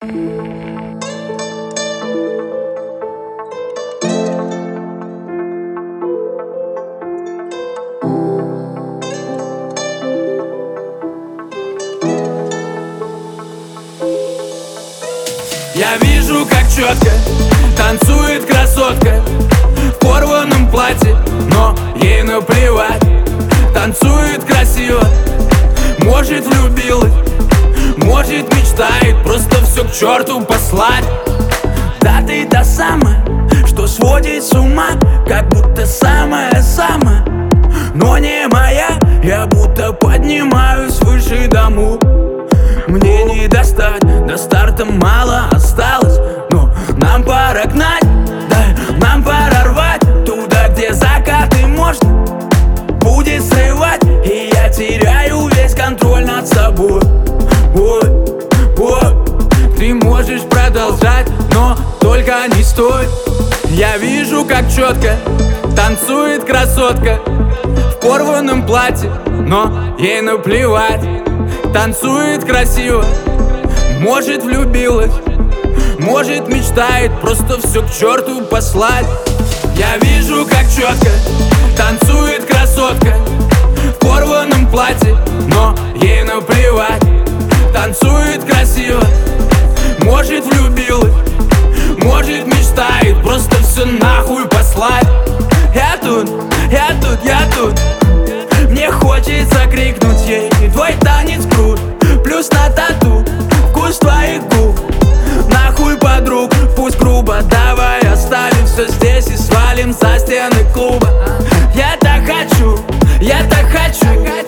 Я вижу, как четко танцует красотка в порванном платье, но ей наплевать. Танцует красиво, может влюбилась, может мечтает просто все к черту послать. Да ты та самая, что сводит с ума, как будто самая-самая, но не моя. Я будто поднимаюсь выше дому. Мне не достать, до старта мало осталось, но нам пора гнать, да, нам пора рвать туда, где закаты можно будет срывать. И я теряю весь контроль над собой. Ой, ой, ты можешь продолжать, но только не стой. Я вижу, как четко танцует красотка в порванном платье, но ей наплевать. Танцует красиво, может влюбилась, может мечтает просто все к черту послать. Я вижу, как четко танцует красотка в порванном платье, но ей наплевать. Танцует красиво, может влюбилась, может мечтает просто все нахуй послать. Я тут, я тут, я тут. Мне хочется крикнуть ей: твой танец крут, плюс на тату вкус твоих губ. Нахуй подруг, пусть грубо, давай оставим все здесь и свалим за стены клуба. Я так хочу, я так хочу.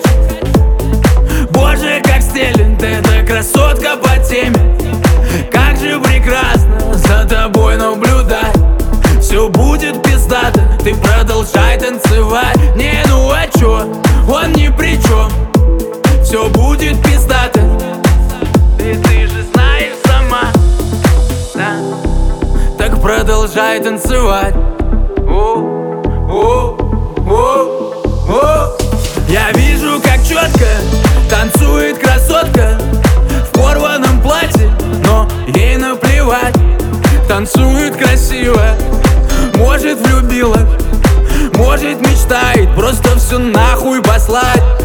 Боже, как стелен, ты эта красотка по теме. Как же прекрасно за тобой наблюдать. Все будет пиздато, ты продолжай танцевать. Не, ну а чё, он ни при чем. Все будет пиздато, и ты же знаешь сама, да? Так продолжай танцевать. Я вижу, как четко танцует красотка в порванном платье, но ей наплевать. Танцует красиво, может влюбилась, может мечтает просто все нахуй послать.